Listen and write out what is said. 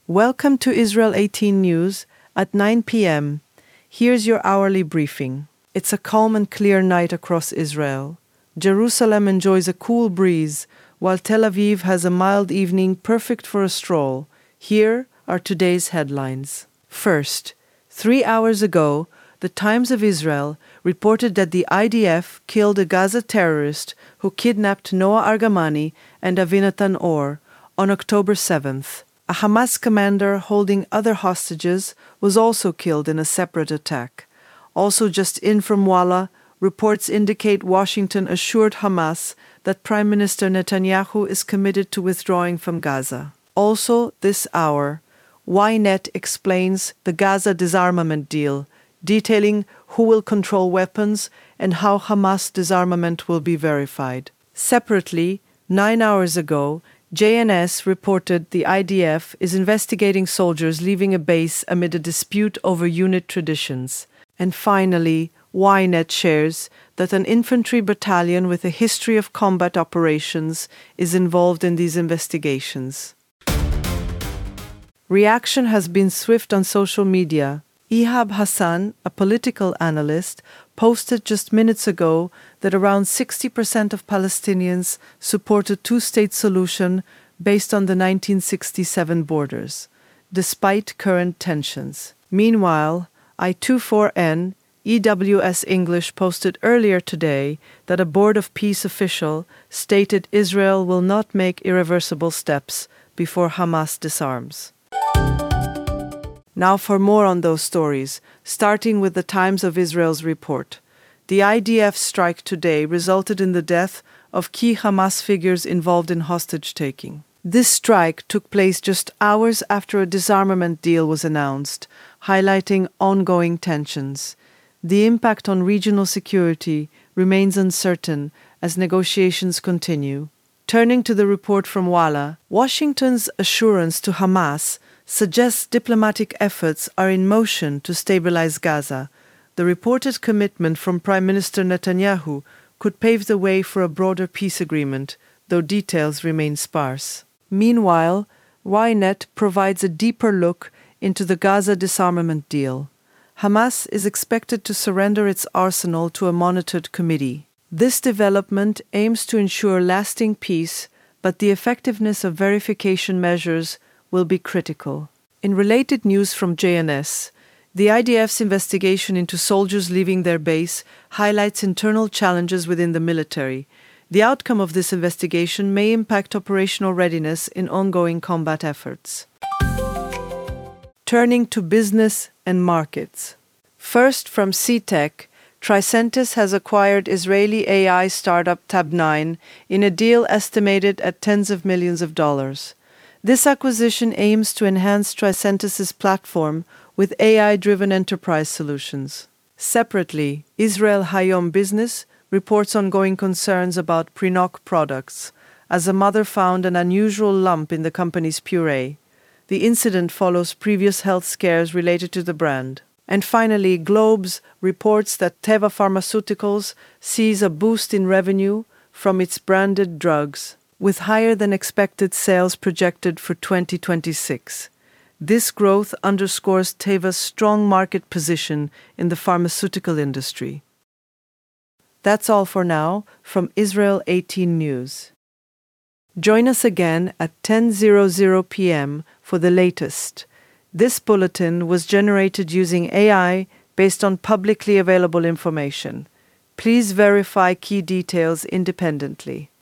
Welcome to Israel 18 News at 9 p.m. Here's your hourly briefing. It's a calm and clear night across Israel. Jerusalem enjoys a cool breeze, while Tel Aviv has a mild evening perfect for a stroll. Here are today's headlines. First, 3 hours ago, the Times of Israel reported that the IDF killed a Gaza terrorist who kidnapped Noah Argamani and Avinatan Or on October 7th. A Hamas commander holding other hostages was also killed in a separate attack. Also just in from Walla, reports indicate Washington assured Hamas that Prime Minister Netanyahu is committed to withdrawing from Gaza. Also this hour, Ynet explains the Gaza disarmament deal, detailing who will control weapons and how Hamas disarmament will be verified. Separately, 9 hours ago, JNS reported the IDF is investigating soldiers leaving a base amid a dispute over unit traditions. And finally, Ynet shares that an infantry battalion with a history of combat operations is involved in these investigations. Reaction has been swift on social media. Ihab Hassan, a political analyst, posted just minutes ago that around 60% of Palestinians support a two-state solution based on the 1967 borders, despite current tensions. Meanwhile, I24N, EWS English posted earlier today that a Board of Peace official stated Israel will not make irreversible steps before Hamas disarms. Now for more on those stories, starting with the Times of Israel's report. The IDF strike today resulted in the death of key Hamas figures involved in hostage-taking. This strike took place just hours after a disarmament deal was announced, highlighting ongoing tensions. The impact on regional security remains uncertain as negotiations continue. Turning to the report from Walla, Washington's assurance to Hamas suggests diplomatic efforts are in motion to stabilize Gaza. The reported commitment from Prime Minister Netanyahu could pave the way for a broader peace agreement, though details remain sparse. Meanwhile, Ynet provides a deeper look into the Gaza disarmament deal. Hamas is expected to surrender its arsenal to a monitored committee. This development aims to ensure lasting peace, but the effectiveness of verification measures will be critical. In related news from JNS, the IDF's investigation into soldiers leaving their base highlights internal challenges within the military. The outcome of this investigation may impact operational readiness in ongoing combat efforts. Turning to business and markets. First, from CTech, Tricentis has acquired Israeli AI startup Tab9 in a deal estimated at tens of millions of dollars. This acquisition aims to enhance Tricentis' platform with AI-driven enterprise solutions. Separately, Israel Hayom Business reports ongoing concerns about Prinoc products, as a mother found an unusual lump in the company's puree. The incident follows previous health scares related to the brand. And finally, Globes reports that Teva Pharmaceuticals sees a boost in revenue from its branded drugs, with higher-than-expected sales projected for 2026. This growth underscores Teva's strong market position in the pharmaceutical industry. That's all for now from Israel 18 News. Join us again at 10:00 p.m. for the latest. This bulletin was generated using AI based on publicly available information. Please verify key details independently.